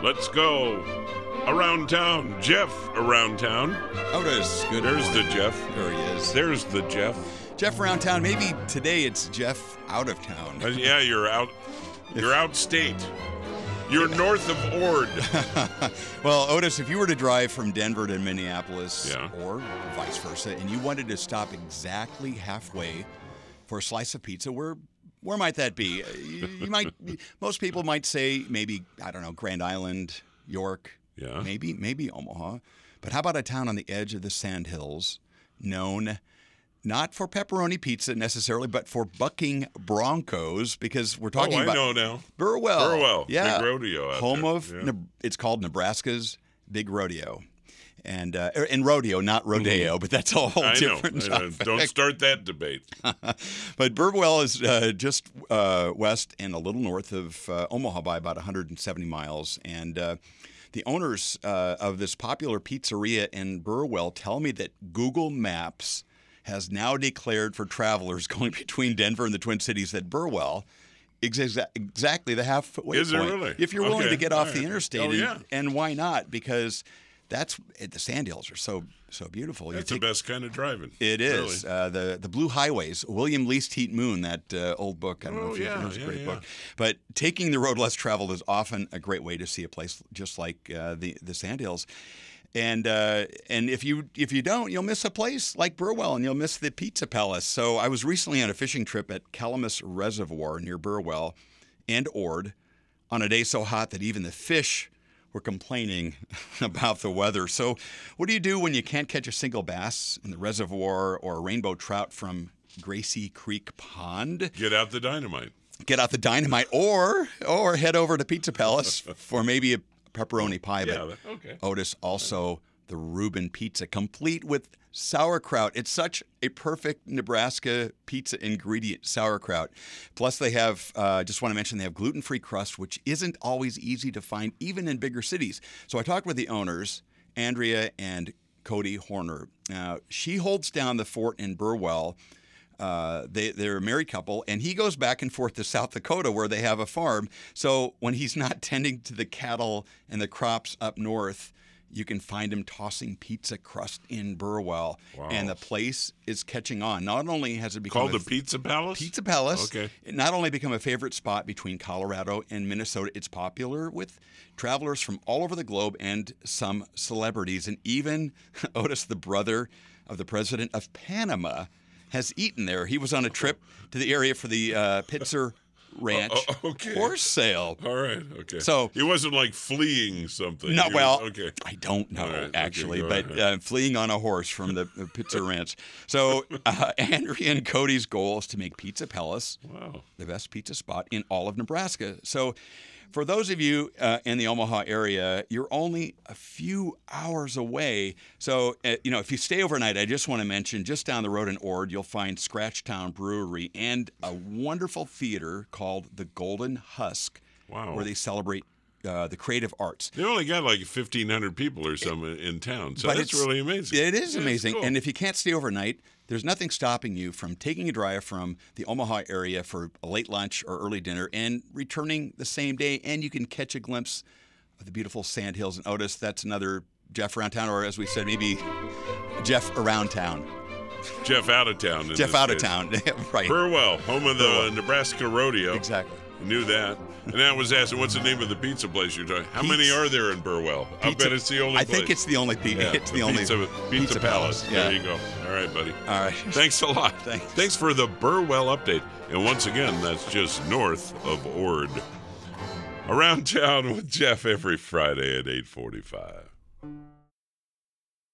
Let's go around town. Jeff around town. Otis, good There's morning. the Jeff. There he is. There's the Jeff. Jeff around town. Maybe today it's Jeff out of town. Yeah, you're out. You're outstate. You're north of Ord. Well, Otis, if you were to drive from Denver to Minneapolis Yeah. or vice versa, and you wanted to stop exactly halfway for a slice of pizza, where might that be? You might. Most people might say maybe, I don't know, Grand Island, York, Yeah. maybe Omaha. But how about a town on the edge of the Sandhills, known not for pepperoni pizza necessarily, but for bucking broncos, because we're talking I about know now. Burwell. Burwell, Yeah. big rodeo out Home there. of, Yeah. it's called Nebraska's Big Rodeo. And rodeo, not rodeo, but that's a whole I know. different topic. Don't start that debate. But Burwell is just west and a little north of Omaha by about 170 miles. And the owners of this popular pizzeria in Burwell tell me that Google Maps has now declared for travelers going between Denver and the Twin Cities that Burwell is exactly the halfway Is it point. really? If you're willing Okay. to get off All the right. interstate. Oh, yeah. And why not? Because the Sandhills are so beautiful. That's the best kind of driving. It is. Really. The Blue Highways, William Least Heat Moon, that old book. I don't know if you've heard. It's a great book. But taking the road less traveled is often a great way to see a place just like the Sandhills. And if you don't, you'll miss a place like Burwell, and you'll miss the Pizza Palace. So I was recently on a fishing trip at Calamus Reservoir near Burwell and Ord on a day so hot that even the fish were complaining about the weather. So what do you do when you can't catch a single bass in the reservoir or a rainbow trout from Gracie Creek Pond? Get out the dynamite. Get out the dynamite or head over to Pizza Palace for maybe a pepperoni pie. But okay. Otis, also the Reuben pizza, complete with sauerkraut. It's such a perfect Nebraska pizza ingredient, sauerkraut. Plus they have, just want to mention, they have gluten-free crust, which isn't always easy to find, even in bigger cities. So I talked with the owners, Andrea and Cody Horner. She holds down the fort in Burwell. They're a married couple, and he goes back and forth to South Dakota where they have a farm. So when he's not tending to the cattle and the crops up north, you can find him tossing pizza crust in Burwell. Wow. And the place is catching on. Not only has it become Called the Pizza Palace? Pizza Palace. Okay. It not only become a favorite spot between Colorado and Minnesota, it's popular with travelers from all over the globe and some celebrities. And even Otis, the brother of the president of Panama, has eaten there. He was on a trip to the area for the Pitzer Ranch okay. horse sale. All right. Okay. So he wasn't like fleeing something. No, He was- well, okay. I don't know All right, okay, actually, go but ahead. fleeing on a horse from the Pitzer Ranch. So Andrea and Cody's goal is to make Pizza Palace Wow. the best pizza spot in all of Nebraska. So for those of you in the Omaha area, you're only a few hours away. So, if you stay overnight, I just want to mention, just down the road in Ord, you'll find Scratchtown Brewery and a wonderful theater called the Golden Husk, Wow. where they celebrate the creative arts. They only got like 1,500 people or something in town, so But that's it's- really amazing. It is Yeah, amazing. it's cool. And if you can't stay overnight, there's nothing stopping you from taking a drive from the Omaha area for a late lunch or early dinner and returning the same day. And you can catch a glimpse of the beautiful Sandhills and Otis. That's another Jeff around town, or as we said, maybe Jeff around town. Jeff out of town. in Jeff this out of case. town. Right. Burwell, home of the Burwell. Nebraska Rodeo. Exactly. Knew that. And I was asking, what's the name of the pizza place you're talking? How many are there in Burwell? I bet it's the only I place. think it's the only Yeah, it's the only Pizza Palace. Yeah. There you go. All right, buddy. All right. Thanks a lot. Thanks. Thanks for the Burwell update. And once again, that's just north of Ord. Around town with Jeff every Friday at 8:45.